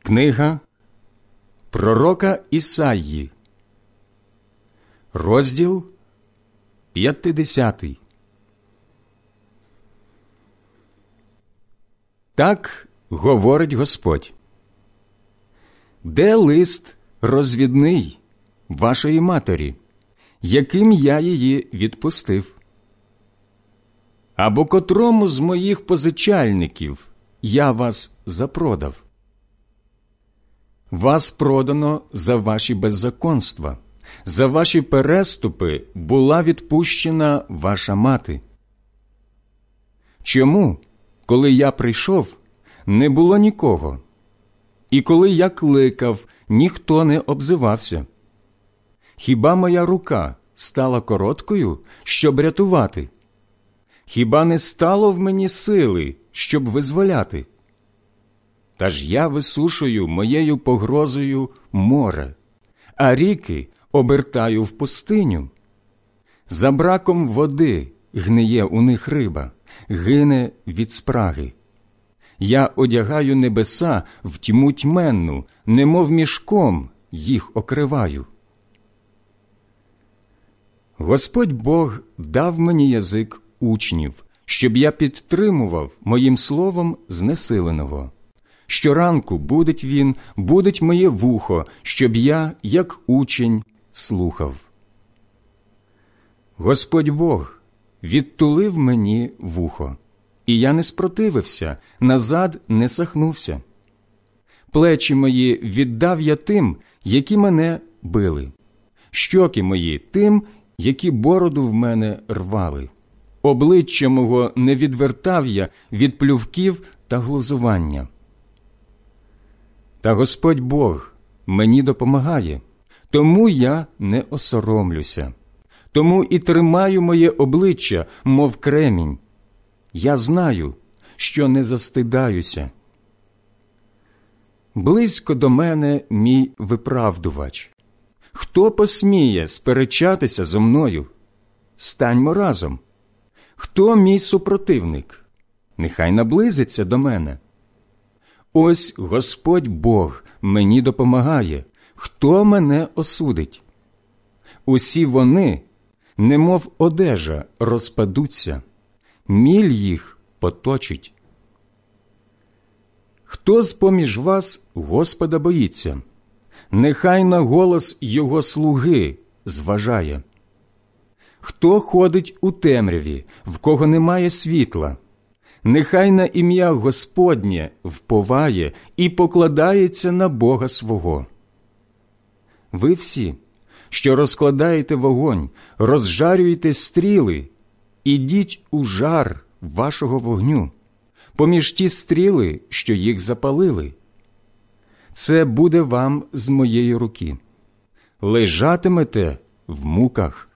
Книга пророка Ісаї, розділ 50. Так говорить Господь: де лист розвідний вашої матері, яким я її відпустив? Або котрому з моїх позичальників я вас запродав? Вас продано за ваші беззаконства, за ваші переступи була відпущена ваша мати. Чому, коли я прийшов, не було нікого, і коли я кликав, ніхто не обзивався? Хіба моя рука стала короткою, щоб рятувати? Хіба не стало в мені сили, щоб визволяти? Та ж я висушую моєю погрозою море, а ріки обертаю в пустиню. За браком води гниє у них риба, гине від спраги. Я одягаю небеса в тьму тьменну, немов мішком їх окриваю. Господь Бог дав мені язик учнів, щоб я підтримував моїм словом знесиленого. Щоранку будить він, будить моє вухо, щоб я, як учень, слухав. Господь Бог відтулив мені вухо, і я не спротивився, назад не сахнувся. Плечі мої віддав я тим, які мене били, щоки мої тим, які бороду в мене рвали. Обличчя мого не відвертав я від плювків та глузування. Та Господь Бог мені допомагає, тому я не осоромлюся. Тому і тримаю моє обличчя, мов кремінь. Я знаю, що не застидаюся. Близько до мене мій виправдувач. Хто посміє сперечатися зо мною? Станьмо разом. Хто мій супротивник? Нехай наблизиться до мене. Ось Господь Бог мені допомагає. Хто мене осудить? Усі вони, немов одежа, розпадуться. Міль їх поточить. Хто з-поміж вас Господа боїться? Нехай на голос Його слуги зважає. Хто ходить у темряві, в кого немає світла? Нехай на ім'я Господнє вповає і покладається на Бога свого. Ви всі, що розкладаєте вогонь, розжарюєте стріли, ідіть у жар вашого вогню, поміж ті стріли, що їх запалили. Це буде вам з моєї руки. Лежатимете в муках,